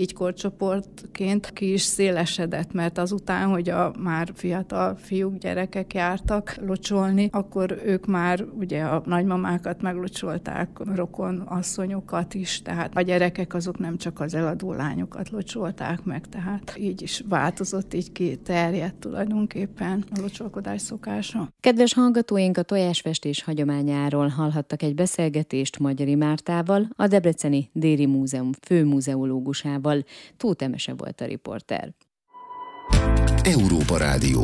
célcsoportként ki is szélesedett, mert azután, hogy a már fiatal fiúk, gyerekek jártak locsolni, akkor ők már ugye a nagymamákat meglocsolták, rokon asszonyokat is, tehát a gyerekek azok nem csak az eladó lányokat locsolták meg, tehát így is változott, így kiterjedt tulajdonképpen a locsolkodás szokása. Kedves hallgatóink, a tojásfestés hagyományáról hallhattak egy beszélgetést Magyari Mártával, a Debreceni Déri Múzeum főmuzeológusával. Tóth Emese volt a riporter. Európa Rádió.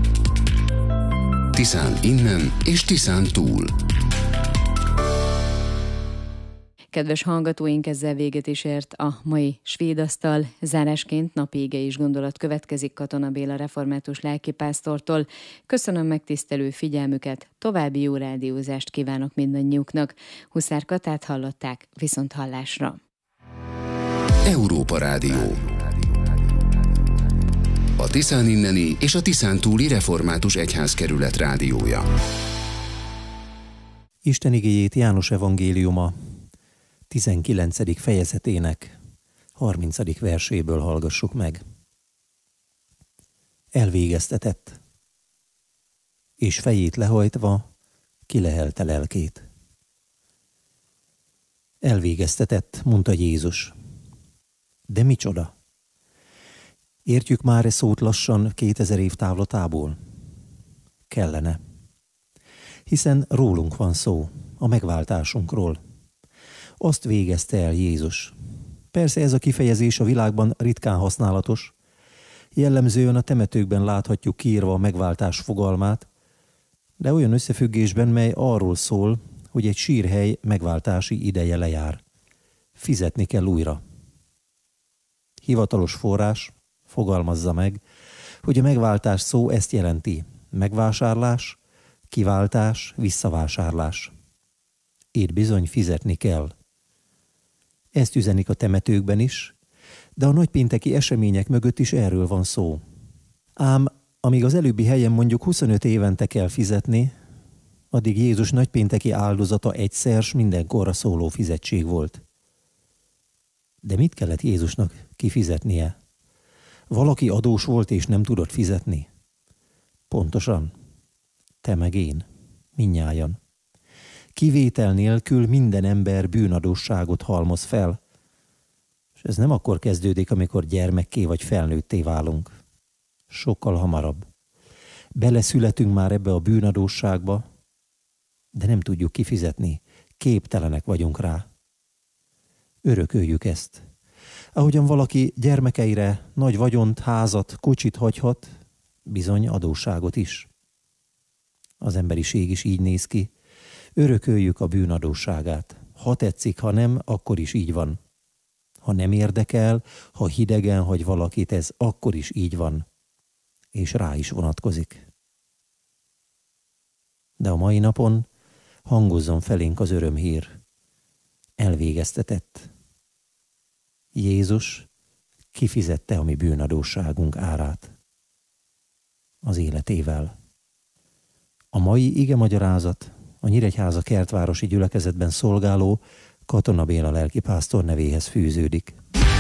Tiszán innen és Tiszán túl. Kedves hallgatóink, ezzel véget is ért a mai Svédasztal. Zárásként napi ige és gondolat következik Katona Béla református lelkipásztortól. Köszönöm megtisztelő figyelmüket, további jó rádiózást kívánok mindannyiuknak. Huszár Katát hallották, viszont hallásra. Európa Rádió. A Tiszán inneni és a Tiszán túli református egyházkerület rádiója. Isten igéjét János evangéliuma 19. fejezetének 30. verséből hallgassuk meg. Elvégeztetett, és fejét lehajtva kilehelte lelkét. Elvégeztetett, mondta Jézus. De micsoda? Értjük már e szót lassan 2000 év távlatából? Kellene. Hiszen rólunk van szó, a megváltásunkról. Azt végezte el Jézus. Persze ez a kifejezés a világban ritkán használatos. Jellemzően a temetőkben láthatjuk kiírva a megváltás fogalmát, de olyan összefüggésben, mely arról szól, hogy egy sírhely megváltási ideje lejár. Fizetni kell újra. Hivatalos forrás fogalmazza meg, hogy a megváltás szó ezt jelenti: megvásárlás, kiváltás, visszavásárlás. Itt bizony fizetni kell. Ezt üzenik a temetőkben is, de a nagypénteki események mögött is erről van szó. Ám amíg az előbbi helyen mondjuk 25 évente kell fizetni, addig Jézus nagypénteki áldozata egyszer s mindenkorra szóló fizetség volt. De mit kellett Jézusnak kifizetnie? Valaki adós volt és nem tudott fizetni? Pontosan. Te meg én. Mindnyájan. Kivétel nélkül minden ember bűnadósságot halmoz fel. És ez nem akkor kezdődik, amikor gyermekké vagy felnőtté válunk. Sokkal hamarabb. Beleszületünk már ebbe a bűnadósságba, de nem tudjuk kifizetni. Képtelenek vagyunk rá. Örököljük ezt. Ahogyan valaki gyermekeire nagy vagyont, házat, kocsit hagyhat, bizony adósságot is. Az emberiség is így néz ki. Örököljük a bűnadósságát. Ha tetszik, ha nem, akkor is így van. Ha nem érdekel, ha hidegen hagy valakit, ez akkor is így van. És rá is vonatkozik. De a mai napon hangozzon felénk az örömhír. Elvégeztetett. Jézus kifizette a mi bűnadósságunk árát. Az életével. A mai igemagyarázat a Nyíregyháza kertvárosi gyülekezetben szolgáló Katona Béla lelkipásztor nevéhez fűződik.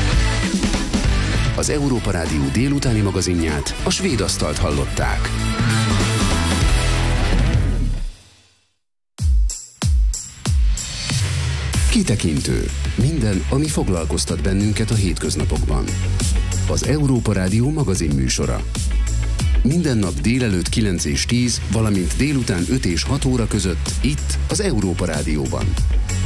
Az Európa Rádió délutáni magazinját, a Svédasztalt hallották. Kitekintő. Minden, ami foglalkoztat bennünket a hétköznapokban. Az Európa Rádió magazin műsora. Minden nap délelőtt 9 és 10, valamint délután 5 és 6 óra között itt az Európa Rádióban.